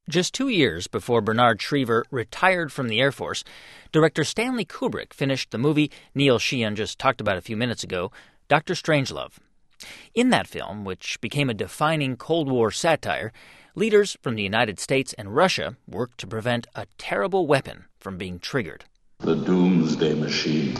Just 2 years before Bernard Schriever retired from the Air Force, director Stanley Kubrick finished the movie Neil Sheehan just talked about a few minutes ago, Dr. Strangelove. In that film, which became a defining Cold War satire, leaders from the United States and Russia worked to prevent a terrible weapon from being triggered. The Doomsday Machine.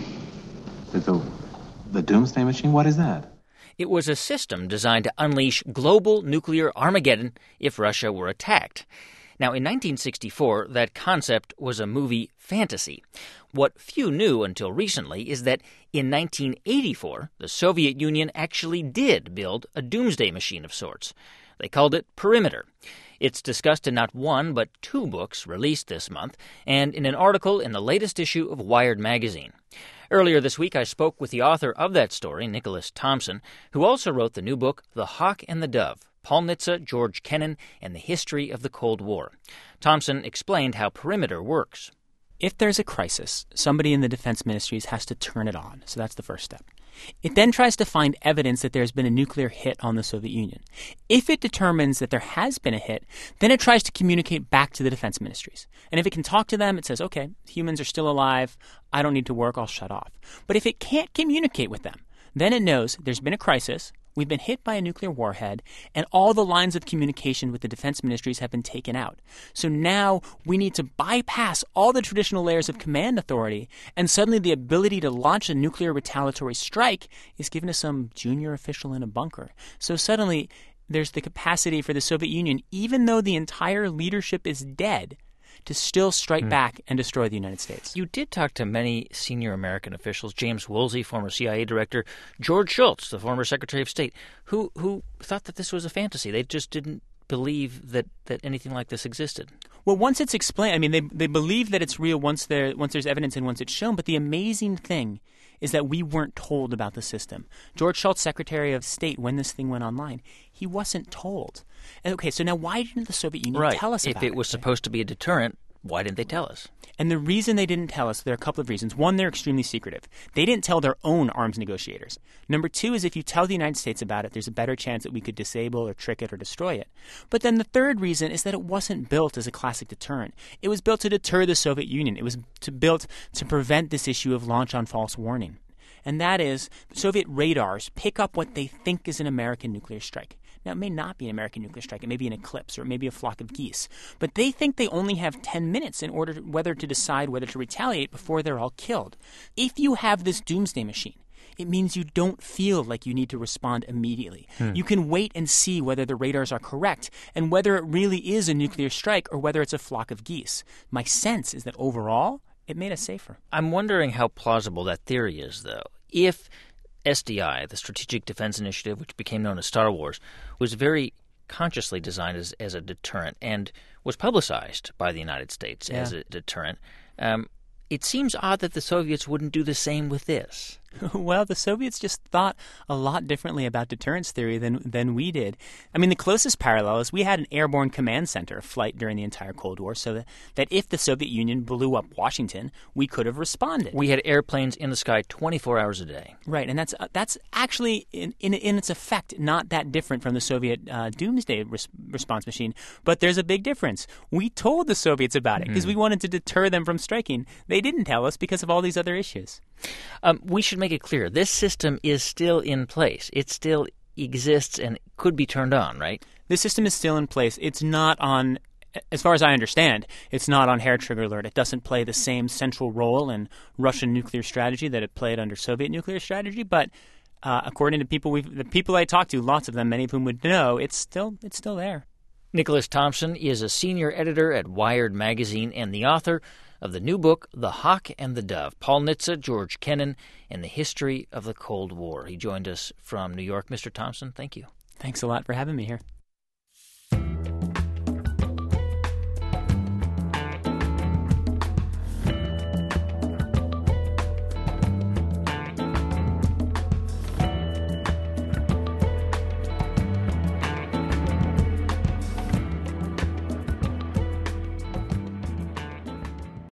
The Doomsday Machine? What is that? It was a system designed to unleash global nuclear Armageddon if Russia were attacked. Now, in 1964, that concept was a movie fantasy. What few knew until recently is that in 1984, the Soviet Union actually did build a doomsday machine of sorts. They called it Perimeter. It's discussed in not one but two books released this month, and in an article in the latest issue of Wired magazine. Earlier this week, I spoke with the author of that story, Nicholas Thompson, who also wrote the new book, The Hawk and the Dove, Paul Nitze, George Kennan, and the History of the Cold War. Thompson explained how Perimeter works. If there's a crisis, somebody in the defense ministries has to turn it on. So that's the first step. It then tries to find evidence that there's been a nuclear hit on the Soviet Union. If it determines that there has been a hit, then it tries to communicate back to the defense ministries. And if it can talk to them, it says, okay, humans are still alive. I don't need to work. I'll shut off. But if it can't communicate with them, then it knows there's been a crisis. We've been hit by a nuclear warhead, and all the lines of communication with the defense ministries have been taken out. So now we need to bypass all the traditional layers of command authority, and suddenly the ability to launch a nuclear retaliatory strike is given to some junior official in a bunker. So suddenly there's the capacity for the Soviet Union, even though the entire leadership is dead, to still strike back and destroy the United States. You did talk to many senior American officials, James Woolsey, former CIA director, George Shultz, the former Secretary of State, who thought that this was a fantasy. They just didn't believe that anything like this existed. Well, once it's explained, I mean, they believe that it's real once there's evidence and once it's shown, but the amazing thing is that we weren't told about the system. George Shultz, Secretary of State, when this thing went online, he wasn't told. And okay, so now why didn't the Soviet Union tell us about it? If it was supposed to be a deterrent, why didn't they tell us? And the reason they didn't tell us, there are a couple of reasons. One, they're extremely secretive. They didn't tell their own arms negotiators. Number two is if you tell the United States about it, there's a better chance that we could disable or trick it or destroy it. But then the third reason is that it wasn't built as a classic deterrent. It was built to deter the Soviet Union. It was built to prevent this issue of launch on false warning. And that is, Soviet radars pick up what they think is an American nuclear strike. Now, it may not be an American nuclear strike. It may be an eclipse or it may be a flock of geese. But they think they only have 10 minutes in order whether to decide whether to retaliate before they're all killed. If you have this doomsday machine, it means you don't feel like you need to respond immediately. You can wait and see whether the radars are correct and whether it really is a nuclear strike or whether it's a flock of geese. My sense is that overall, it made us safer. I'm wondering how plausible that theory is, though. If SDI, the Strategic Defense Initiative, which became known as Star Wars, was very consciously designed as a deterrent and was publicized by the United States as a deterrent, it seems odd that the Soviets wouldn't do the same with this. Well, the Soviets just thought a lot differently about deterrence theory than we did. I mean, the closest parallel is we had an airborne command center flight during the entire Cold War so that if the Soviet Union blew up Washington, we could have responded. We had airplanes in the sky 24 hours a day. Right, and that's actually, in its effect, not that different from the Soviet doomsday response machine. But there's a big difference. We told the Soviets about it because we wanted to deter them from striking. They didn't tell us because of all these other issues. We should make it clear, this system is still in place. It still exists and could be turned on, right? This system is still in place. It's not on, as far as I understand, it's not on hair trigger alert. It doesn't play the same central role in Russian nuclear strategy that it played under Soviet nuclear strategy. But according to the people I talked to, lots of them, many of whom would know, it's still there. Nicholas Thompson is a senior editor at Wired magazine and the author of the new book, The Hawk and the Dove, Paul Nitze, George Kennan, and the History of the Cold War. He joined us from New York. Mr. Thompson, thank you. Thanks a lot for having me here.